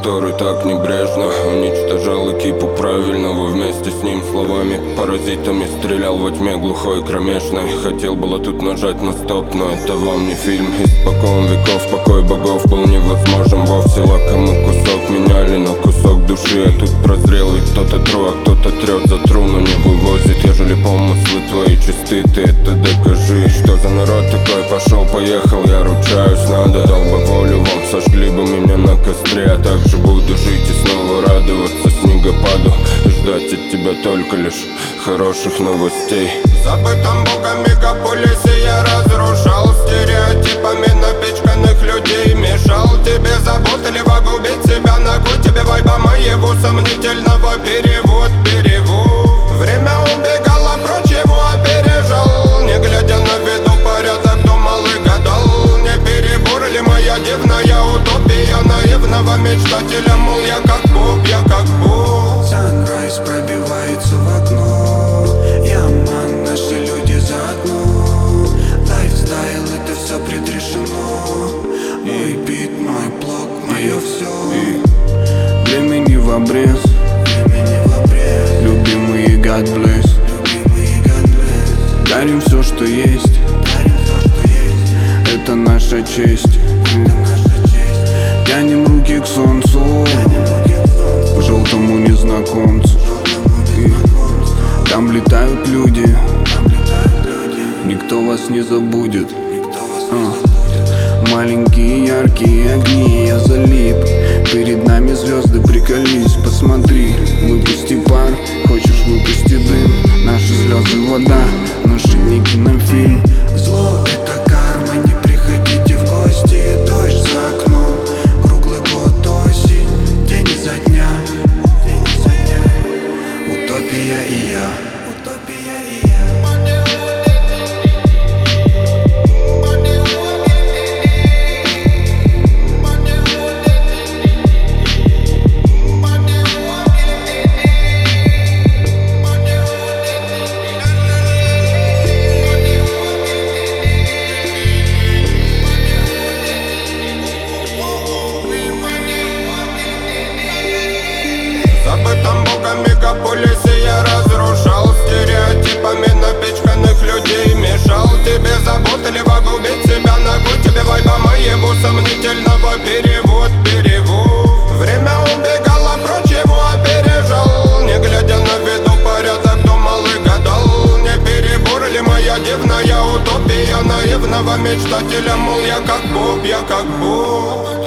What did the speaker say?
который так небрежно уничтожал экипу правильного вместе с ним словами паразитами. Стрелял во тьме глухой и кромешной. Хотел было тут нажать на стоп, но это вам не фильм. Испокон веков покой богов был невозможен вовсе. Лакомый кусок меняли на кусок души. А тут прозрел, ведь кто-то тру, а кто-то трет за тру, но не вывозит. Ежели помыслы твои чисты, ты это докажи. Что за народ такой? Пошел, поехал, я ручаюсь. Надо, дал бы волю вам, сожгли бы меня на костре. А также буду жить и снова радоваться снегопаду и ждать от тебя только лишь хороших новостей. В забытом богом мегаполисе я разрушал стереотипами напичканных людей. Мешал тебе заботливо губить себя. Нахуй тебе вайба моего сомнительного перевод. Время убегало прочь, его опережал. Не глядя на виду порядок, думал и гадал. Не перебор ли моя дивная утопия наивного мечтателя? Мол, я как Бог, я как Бог. Санрайз пробивается в окно. Яман, наши люди заодно. Лайфстайл, это все предрешено. Мой бит, мой блог, мое все. Времени в обрез. Любимые God bless. Дарим все, что есть. Это наша честь. Тянем руки к солнцу, к желтому незнакомцу. Там летают люди, никто вас не забудет. Маленькие яркие огни, я залип. Перед нами звезды, приколись, посмотри. Выпусти пар, хочешь выпусти дым. Наши слезы вода, наши не кинофильм. Зло это карма, не приходите в гости. Дождь за окном, круглый год осень. День изо дня, утопия и я. В забытом богом мегаполисе я разрушал стереотипами напичканных людей. Мешал тебе заботливо губить себя. Нахуй тебе вайба моего сомнительного перевод. Время убегало прочь, его опережал. Не глядя на виду порядок, думал и гадал. Не перебор ли моя дивная утопия наивного мечтателя? Мол, я как Бог, я как Бог.